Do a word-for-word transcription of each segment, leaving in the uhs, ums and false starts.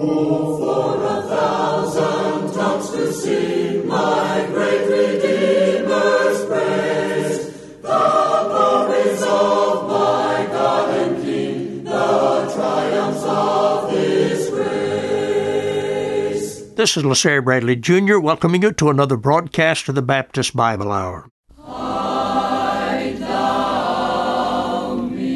This is LaSalle Bradley Junior welcoming you to another broadcast of the Baptist Bible Hour. Hide thou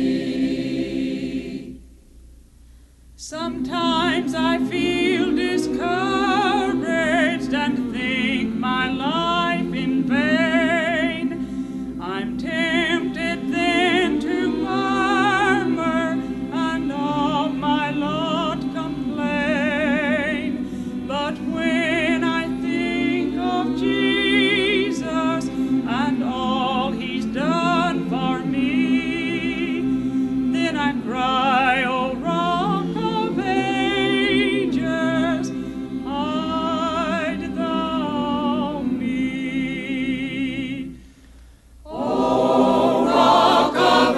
me. Sometimes I feel discouraged and think my life in vain. I'm tempted then to murmur and of my lot complain. But when I think of Jesus and all He's done for me, then I cry, O Rock of Ages, hide thou me. O Rock of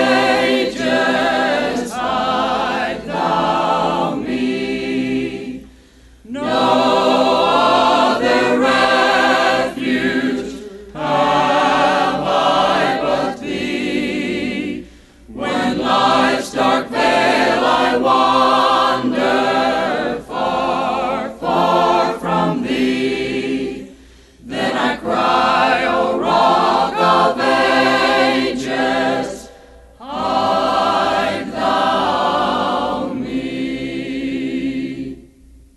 Ages, hide thou me. No other refuge have I but Thee. When life's dark veil I wander far, far from Thee, then I cry, O Rock of Ages, hide thou me.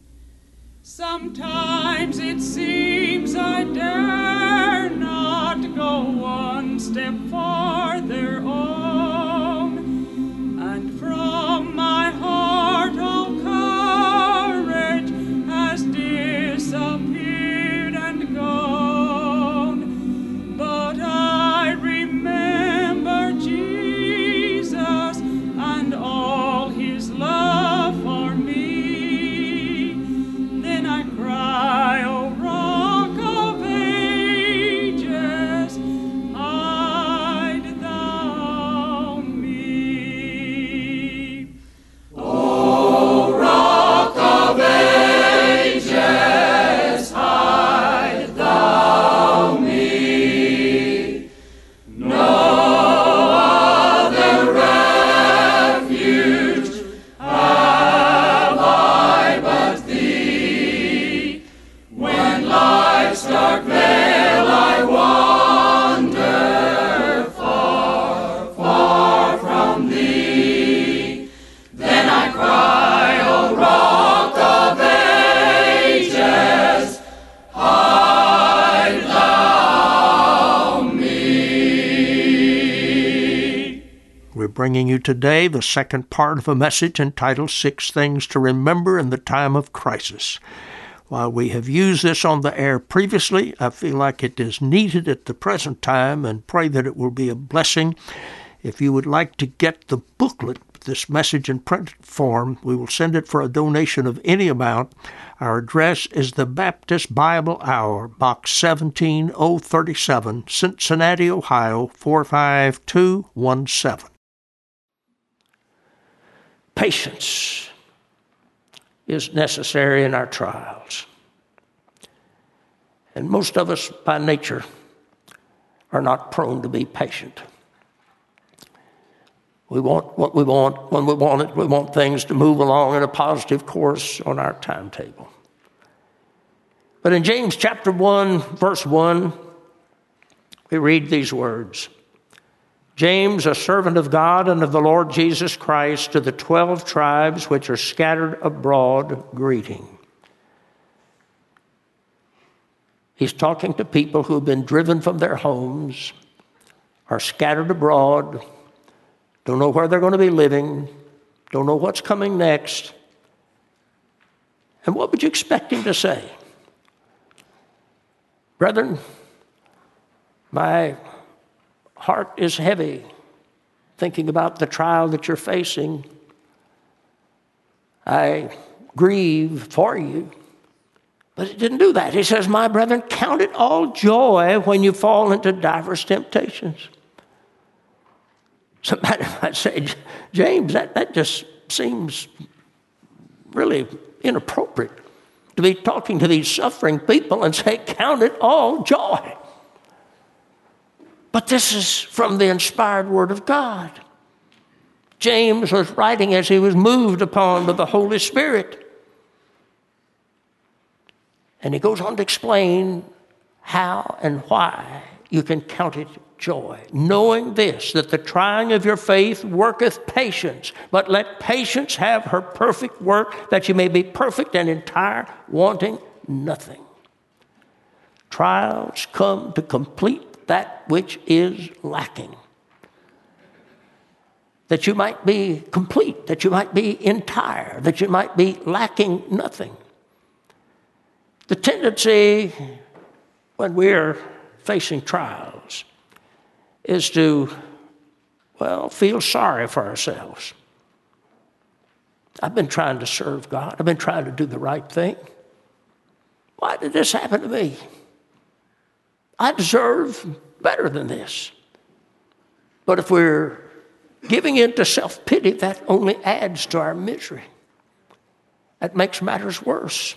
Sometimes it seems I dare not go one step farther on, and from my heart all courage has disappeared and gone. But I remember Jesus and all His love for me. Then I cry, O Rock of Ages, hide thou me. O Rock of Ages, hide thou me. No other refuge have I but Thee. When life's dark veil I wander far, far from Thee, then I cry, O Rock of Ages, hide thou me. We're bringing you today the second part of a message entitled Six Things to Remember in the Time of Crisis. While we have used this on the air previously, I feel like it is needed at the present time and pray that it will be a blessing. If you would like to get the booklet, this message in printed form, we will send it for a donation of any amount. Our address is the Baptist Bible Hour, Box seventeen oh thirty-seven, Cincinnati, Ohio, four five two one seven. Patience is necessary in our trials. And most of us, by nature, are not prone to be patient. We want what we want when we want it. We want things to move along in a positive course on our timetable. But in James chapter one, verse one, we read these words. James, a servant of God and of the Lord Jesus Christ, to the twelve tribes which are scattered abroad, greeting. He's talking to people who have been driven from their homes, are scattered abroad, don't know where they're going to be living, don't know what's coming next. And what would you expect him to say? Brethren, my heart is heavy thinking about the trial that you're facing. I grieve for you. But he didn't do that. He says, my brethren, count it all joy when you fall into diverse temptations. Somebody might say, James, that, that just seems really inappropriate to be talking to these suffering people and say, count it all joy. But this is from the inspired Word of God. James was writing as he was moved upon by the Holy Spirit. And he goes on to explain how and why you can count it joy, knowing this, that the trying of your faith worketh patience, but let patience have her perfect work, that you may be perfect and entire, wanting nothing. Trials come to complete that which is lacking, that you might be complete, that you might be entire, that you might be lacking nothing. The tendency when we're facing trials is to, well, feel sorry for ourselves. I've been trying to serve God. I've been trying to do the right thing. Why did this happen to me? I deserve better than this. But if we're giving in to self-pity, that only adds to our misery. That makes matters worse.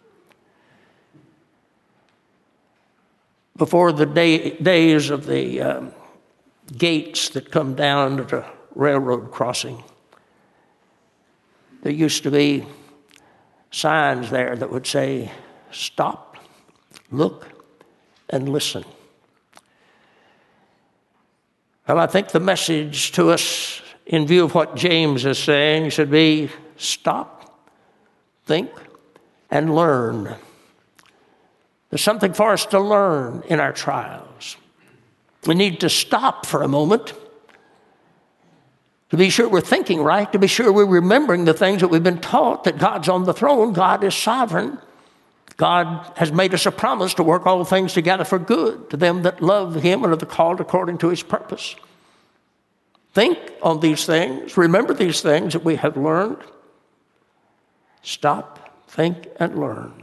Before the day, days of the um, gates that come down to the railroad crossing, there used to be signs there that would say, stop, look, and listen. Well, I think the message to us, in view of what James is saying, should be stop, think, and learn. There's something for us to learn in our trials. We need to stop for a moment to be sure we're thinking right, to be sure we're remembering the things that we've been taught, that God's on the throne, God is sovereign. God has made us a promise to work all things together for good to them that love Him and are called according to His purpose. Think on these things. Remember these things that we have learned. Stop, think, and learn.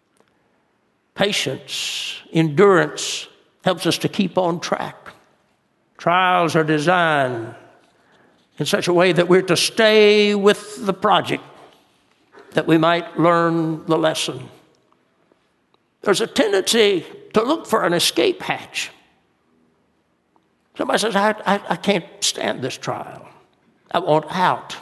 Patience, endurance helps us to keep on track. Trials are designed in such a way that we're to stay with the project, that we might learn the lesson. There's a tendency to look for an escape hatch. Somebody says, I, I, I can't stand this trial. I want out.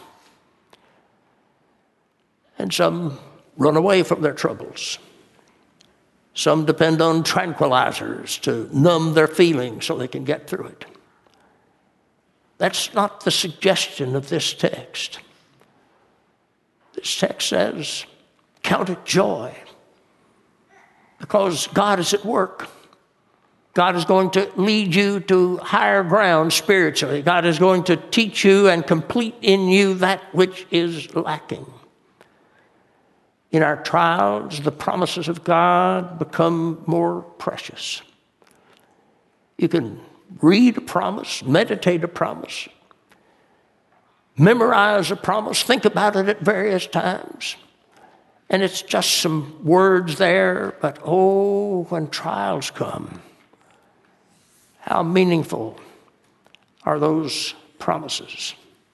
And some run away from their troubles. Some depend on tranquilizers to numb their feelings so they can get through it. That's not the suggestion of this text. This text says, count it joy, because God is at work. God is going to lead you to higher ground spiritually. God is going to teach you and complete in you that which is lacking. In our trials, the promises of God become more precious. You can read a promise, meditate a promise, memorize a promise, think about it at various times. And it's just some words there, but oh, when trials come, how meaningful are those promises.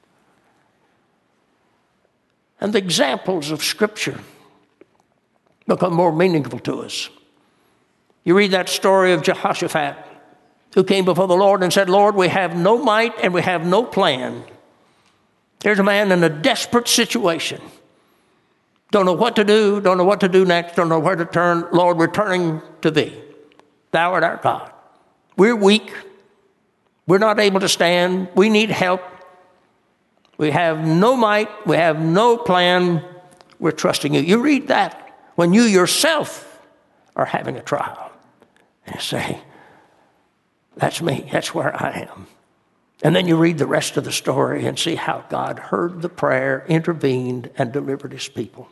And the examples of Scripture become more meaningful to us. You read that story of Jehoshaphat, who came before the Lord and said, Lord, we have no might and we have no plan. Here's a man in a desperate situation. Don't know what to do, don't know what to do next, don't know where to turn. Lord, we're turning to Thee. Thou art our God. We're weak. We're not able to stand. We need help. We have no might. We have no plan. We're trusting You. You read that when you yourself are having a trial. And you say, that's me. That's where I am. And then you read the rest of the story and see how God heard the prayer, intervened, and delivered His people.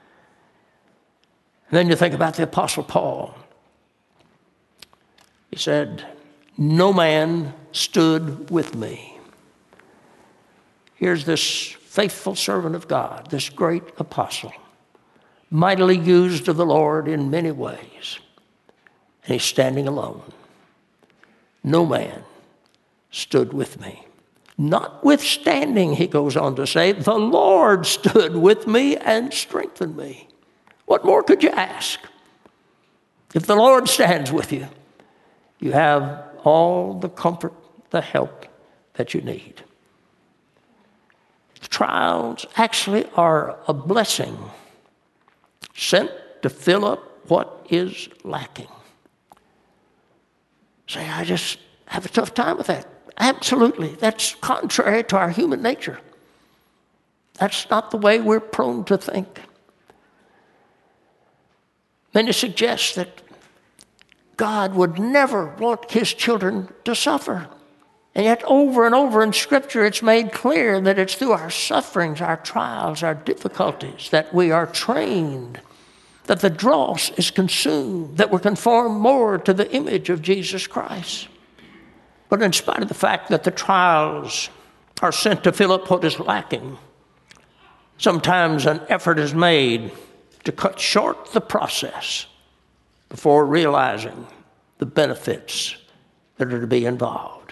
And then you think about the Apostle Paul. He said, no man stood with me. Here's this faithful servant of God, this great apostle, mightily used of the Lord in many ways. And he's standing alone. No man stood with me. Notwithstanding, he goes on to say, the Lord stood with me and strengthened me. What more could you ask? If the Lord stands with you, you have all the comfort, the help that you need. Trials actually are a blessing sent to fill up what is lacking. Say, I just have a tough time with that. Absolutely. That's contrary to our human nature. That's not the way we're prone to think. Many suggest that God would never want his children to suffer. And yet over and over in Scripture, it's made clear that it's through our sufferings, our trials, our difficulties, that we are trained, that the dross is consumed, that we're conformed more to the image of Jesus Christ. But in spite of the fact that the trials are sent to fill up what is lacking, sometimes an effort is made to cut short the process before realizing the benefits that are to be involved.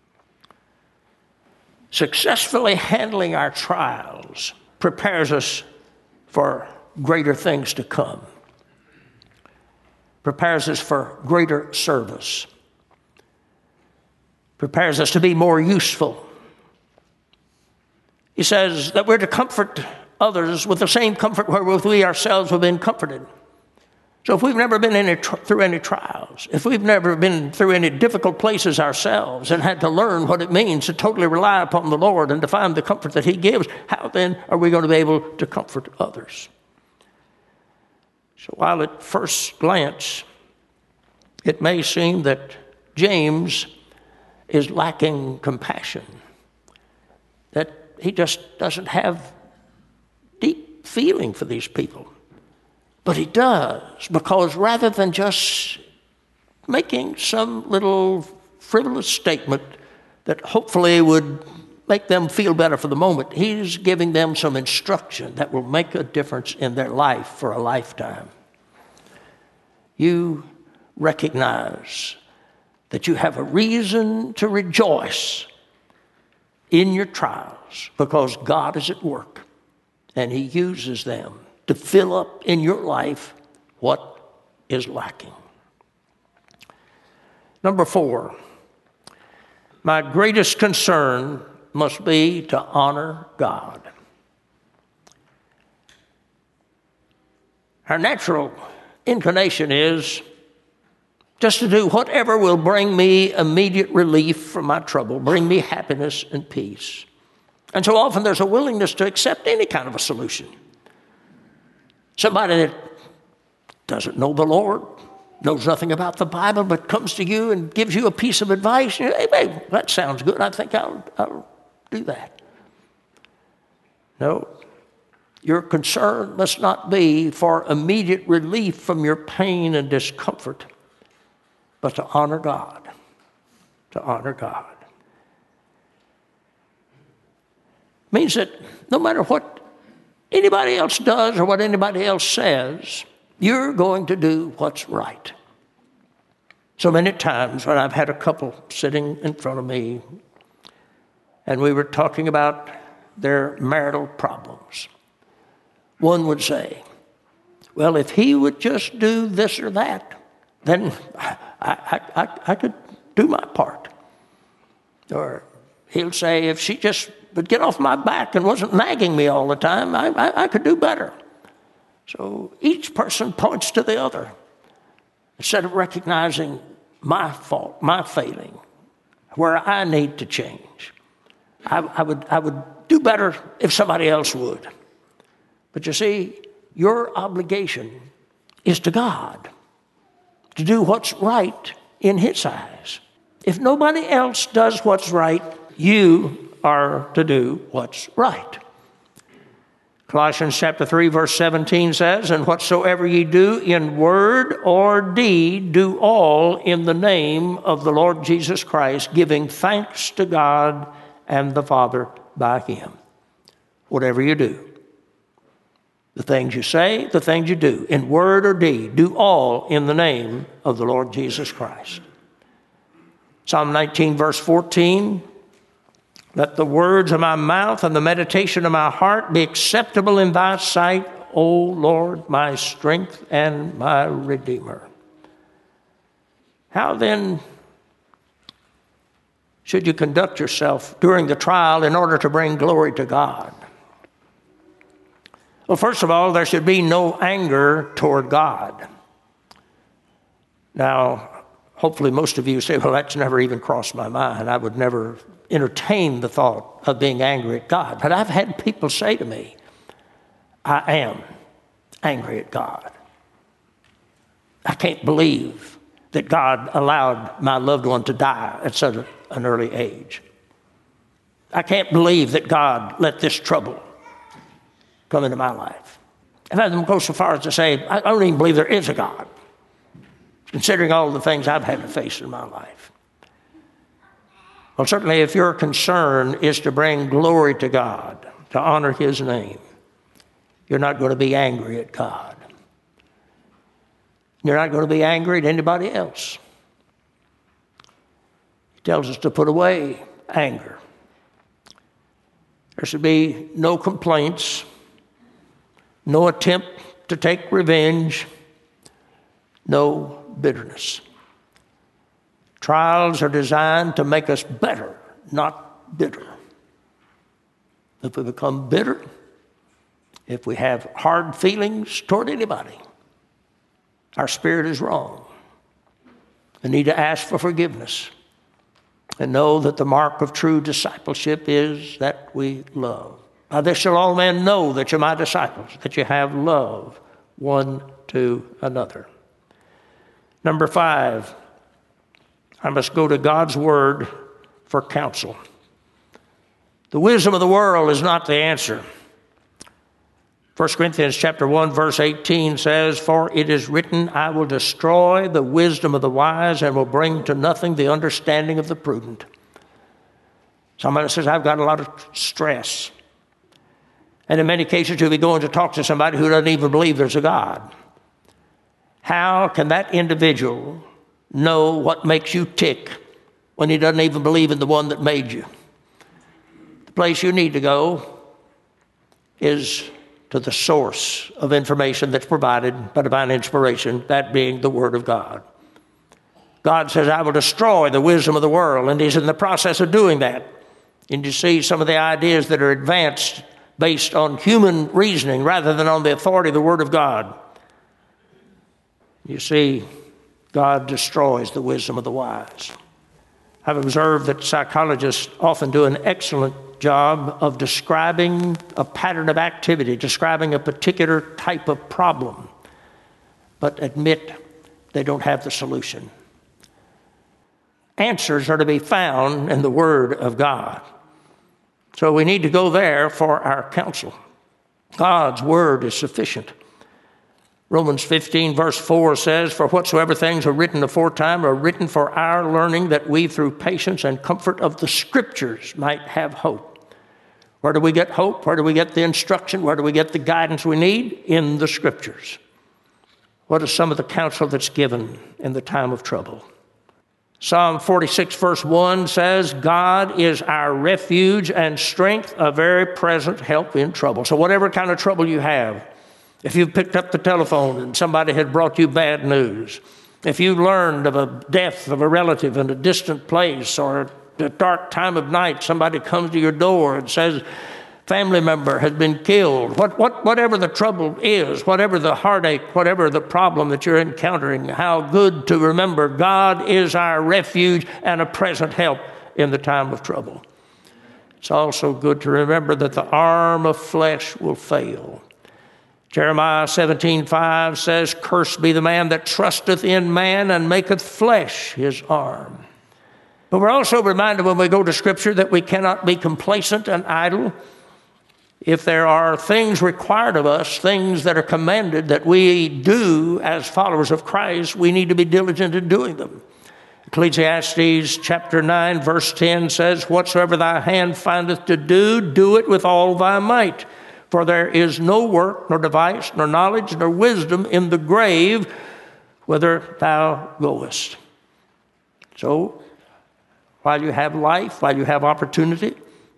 Successfully handling our trials prepares us for greater things to come, prepares us for greater service, prepares us to be more useful. He says that we're to comfort others with the same comfort wherewith we ourselves have been comforted. So if we've never been any, through any trials, if we've never been through any difficult places ourselves and had to learn what it means to totally rely upon the Lord and to find the comfort that he gives, how then are we going to be able to comfort others? So while at first glance it may seem that James is lacking compassion, that he just doesn't have deep feeling for these people. But he does, because rather than just making some little frivolous statement that hopefully would make them feel better for the moment, he's giving them some instruction that will make a difference in their life for a lifetime. You recognize that you have a reason to rejoice in your trials because God is at work and he uses them to fill up in your life what is lacking. Number four, my greatest concern must be to honor God. Our natural inclination is just to do whatever will bring me immediate relief from my trouble, bring me happiness and peace. And so often there's a willingness to accept any kind of a solution. Somebody that doesn't know the Lord, knows nothing about the Bible, but comes to you and gives you a piece of advice. You know, hey, babe, that sounds good. I think I'll, I'll do that. No, your concern must not be for immediate relief from your pain and discomfort, but to honor God, to honor God. Means that no matter what anybody else does or what anybody else says, you're going to do what's right. So many times when I've had a couple sitting in front of me and we were talking about their marital problems, one would say, well, if he would just do this or that, then I, I, I, I could do my part. Or he'll say, if she just would get off my back and wasn't nagging me all the time, I, I, I could do better. So each person points to the other instead of recognizing my fault, my failing, where I need to change. I, I would, I would do better if somebody else would. But you see, your obligation is to God, to do what's right in his eyes. If nobody else does what's right, you are to do what's right. Colossians chapter three, verse seventeen says, and whatsoever ye do in word or deed, do all in the name of the Lord Jesus Christ, giving thanks to God and the Father by him. Whatever you do, the things you say, the things you do, in word or deed, do all in the name of the Lord Jesus Christ. Psalm nineteen, verse fourteen, Let the words of my mouth and the meditation of my heart be acceptable in thy sight, O Lord, my strength and my Redeemer. How then should you conduct yourself during the trial in order to bring glory to God? Well, first of all, there should be no anger toward God. Now, hopefully most of you say, well, that's never even crossed my mind. I would never entertain the thought of being angry at God. But I've had people say to me, I am angry at God. I can't believe that God allowed my loved one to die at such an early age. I can't believe that God let this trouble come into my life. I've had them go so far as to say, I don't even believe there is a God, considering all the things I've had to face in my life. Well, certainly if your concern is to bring glory to God, to honor his name, you're not going to be angry at God. You're not going to be angry at anybody else. He tells us to put away anger. There should be no complaints, no attempt to take revenge, no bitterness. Trials are designed to make us better, not bitter. If we become bitter, if we have hard feelings toward anybody, our spirit is wrong. We need to ask for forgiveness and know that the mark of true discipleship is that we love. By this shall all men know that you're my disciples, that you have love one to another. Number five, I must go to God's word for counsel. The wisdom of the world is not the answer. First Corinthians chapter one, verse eighteen says, for it is written, I will destroy the wisdom of the wise and will bring to nothing the understanding of the prudent. Somebody says, I've got a lot of stress. And in many cases, you'll be going to talk to somebody who doesn't even believe there's a God. How can that individual know what makes you tick when he doesn't even believe in the one that made you? The place you need to go is to the source of information that's provided by divine inspiration, that being the Word of God. God says, I will destroy the wisdom of the world, and he's in the process of doing that. And you see some of the ideas that are advanced based on human reasoning rather than on the authority of the Word of God. You see, God destroys the wisdom of the wise. I've observed that psychologists often do an excellent job of describing a pattern of activity, describing a particular type of problem, but admit they don't have the solution. Answers are to be found in the Word of God. So we need to go there for our counsel. God's Word is sufficient. Romans fifteen, verse four says, for whatsoever things are written aforetime are written for our learning, that we through patience and comfort of the Scriptures might have hope. Where do we get hope? Where do we get the instruction? Where do we get the guidance we need? In the Scriptures. What is some of the counsel that's given in the time of trouble? Psalm forty-six, verse one says, God is our refuge and strength, a very present help in trouble. So whatever kind of trouble you have, if you've picked up the telephone and somebody had brought you bad news, if you learned of a death of a relative in a distant place, or at a dark time of night somebody comes to your door and says, family member has been killed, what, what, whatever the trouble is, whatever the heartache, whatever the problem that you're encountering, how good to remember God is our refuge and a present help in the time of trouble. It's also good to remember that the arm of flesh will fail. Jeremiah seventeen five says, cursed be the man that trusteth in man and maketh flesh his arm. But we're also reminded when we go to Scripture that we cannot be complacent and idle. If there are things required of us, things that are commanded that we do as followers of Christ, we need to be diligent in doing them. Ecclesiastes chapter nine, verse ten says, whatsoever thy hand findeth to do, do it with all thy might. For there is no work, nor device, nor knowledge, nor wisdom in the grave, whither thou goest. So, while you have life, while you have opportunity,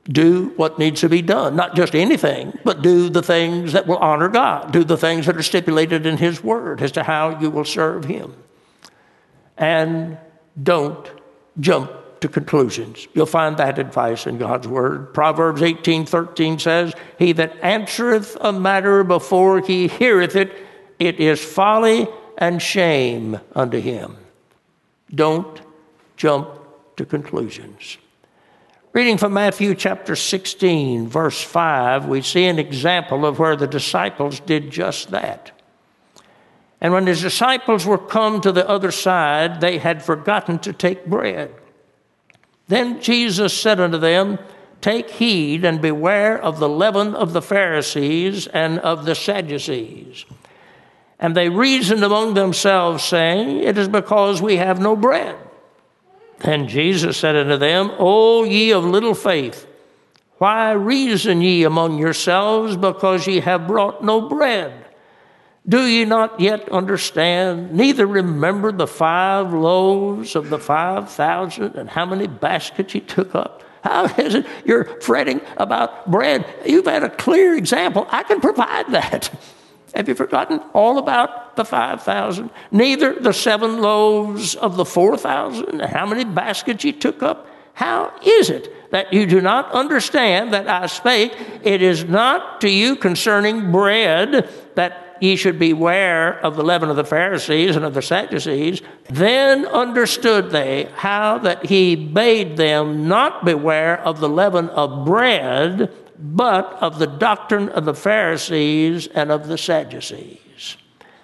Do what needs to be done. Not just anything, but do the things that will honor God. Do the things that are stipulated in His Word as to how you will serve Him. And don't jump to conclusions. You'll find that advice in God's Word. Proverbs eighteen thirteen says, "He that answereth a matter before he heareth it, it is folly and shame unto him." Don't jump to conclusions. Reading from Matthew chapter sixteen, verse five, we see an example of where the disciples did just that. "And when his disciples were come to the other side, they had forgotten to take bread. Then Jesus said unto them, Take heed and beware of the leaven of the Pharisees and of the Sadducees. And they reasoned among themselves, saying, It is because we have no bread. Then Jesus said unto them, O ye of little faith, why reason ye among yourselves, because ye have brought no bread? Do ye not yet understand, neither remember the five loaves of the five thousand, and how many baskets ye took up? How is it you're fretting about bread? You've had a clear example. I can provide that. Have you forgotten all about the five thousand? Neither the seven loaves of the four thousand, and how many baskets ye took up? How is it that you do not understand that I spake? It is not to you concerning bread that ye should beware of the leaven of the Pharisees and of the Sadducees. Then understood they how that he bade them not beware of the leaven of bread, but of the doctrine of the Pharisees and of the Sadducees.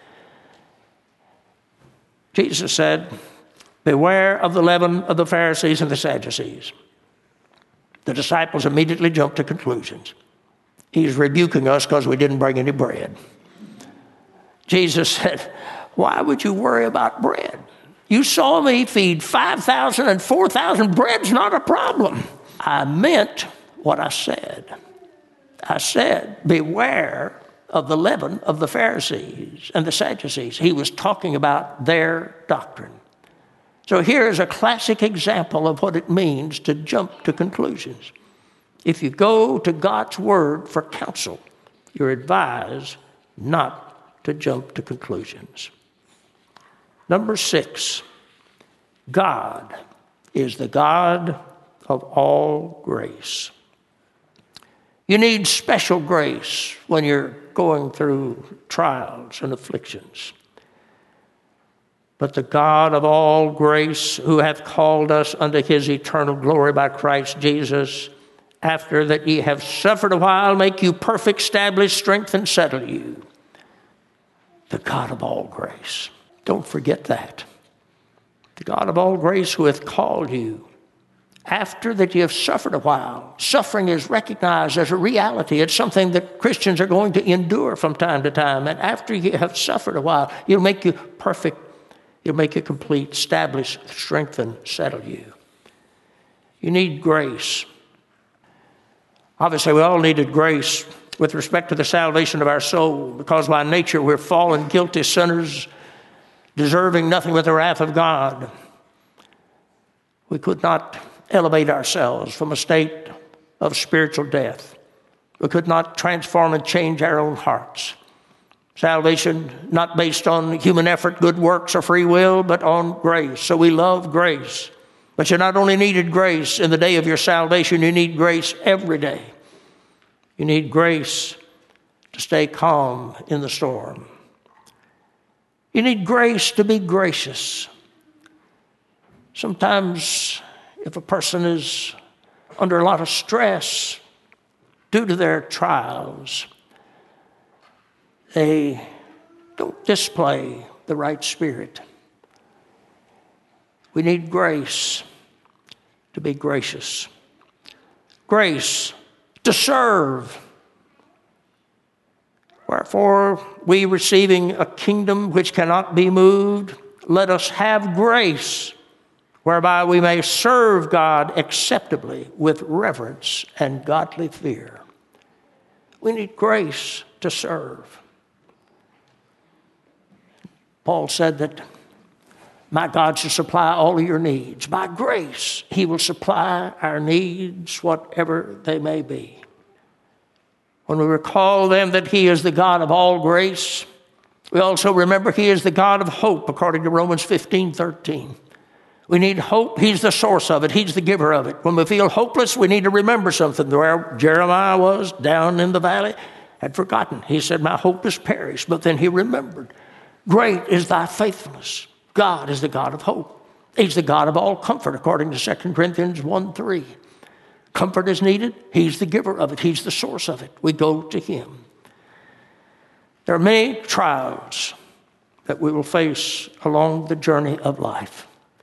Jesus said, beware of the leaven of the Pharisees and the Sadducees. The disciples immediately jumped to conclusions. He's rebuking us because we didn't bring any bread. Jesus said, why would you worry about bread? You saw me feed five thousand and four thousand. Bread's not a problem. I meant what I said. I said, beware of the leaven of the Pharisees and the Sadducees. He was talking about their doctrine. So here is a classic example of what it means to jump to conclusions. If you go to God's Word for counsel, you're advised not to jump to conclusions. Number six, God is the God of all grace. You need special grace when you're going through trials and afflictions. But the God of all grace, who hath called us unto his eternal glory by Christ Jesus, after that ye have suffered a while, make you perfect, establish, strengthen, settle you. The God of all grace. Don't forget that. The God of all grace who hath called you after that you have suffered a while. Suffering is recognized as a reality. It's something that Christians are going to endure from time to time. And after you have suffered a while, he'll make you perfect. He'll make you complete, establish, strengthen, settle you. You need grace. Obviously, we all needed grace with respect to the salvation of our soul, because by nature we're fallen, guilty sinners, deserving nothing but the wrath of God. We could not elevate ourselves from a state of spiritual death. We could not transform and change our own hearts. Salvation not based on human effort, good works, or free will, but on grace. So we love grace. But you not only needed grace in the day of your salvation, you need grace every day. You need grace to stay calm in the storm. You need grace to be gracious. Sometimes if a person is under a lot of stress due to their trials, they don't display the right spirit. We need grace to be gracious. Grace to serve. Wherefore, we receiving a kingdom which cannot be moved, let us have grace, whereby we may serve God acceptably with reverence and godly fear. We need grace to serve. Paul said that My God shall supply all of your needs. By grace, he will supply our needs, whatever they may be. When we recall then that he is the God of all grace, we also remember he is the God of hope, according to Romans fifteen thirteen. We need hope. He's the source of it. He's the giver of it. When we feel hopeless, we need to remember something. Where Jeremiah was down in the valley, had forgotten. He said, my hope is perished. But then he remembered. Great is thy faithfulness. God is the God of hope. He's the God of all comfort, according to Second Corinthians one three. Comfort is needed. He's the giver of it. He's the source of it. We go to him. There are many trials that we will face along the journey of life.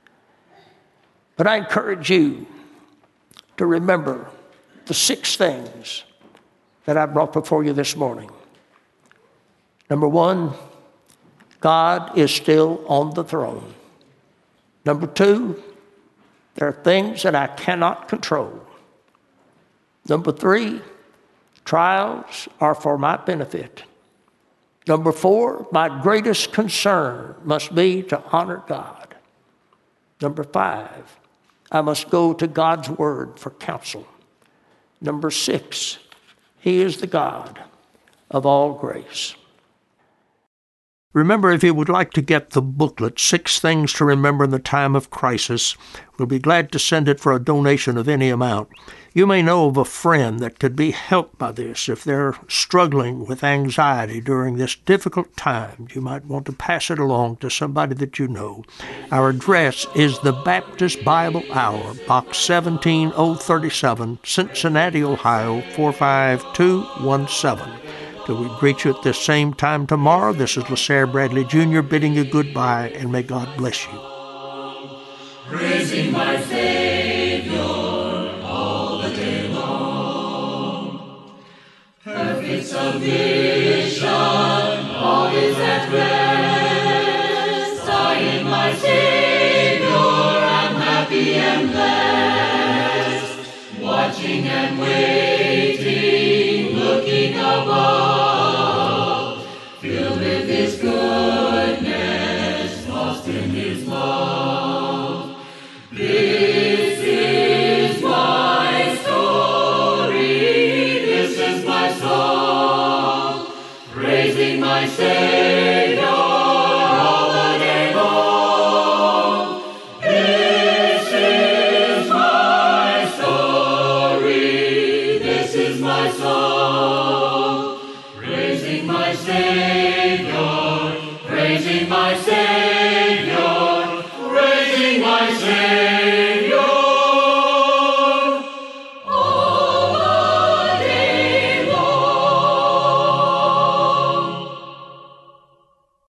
But I encourage you to remember the six things that I brought before you this morning. Number one, God is still on the throne. Number two, there are things that I cannot control. Number three, trials are for my benefit. Number four, my greatest concern must be to honor God. Number five, I must go to God's word for counsel. Number six, he is the God of all grace. Remember, if you would like to get the booklet, Six Things to Remember in the Time of Crisis, we'll be glad to send it for a donation of any amount. You may know of a friend that could be helped by this if they're struggling with anxiety during this difficult time. You might want to pass it along to somebody that you know. Our address is the Baptist Bible Hour, Box seventeen oh thirty-seven, Cincinnati, Ohio, four five two one seven. Till we greet you at this same time tomorrow, this is LaSalle Bradley Junior bidding you goodbye, and may God bless you. Praising my Savior all the day long. Perfect salvation, all is at rest. I in my Savior am happy and blessed. Watching and waiting, looking above, filled with his good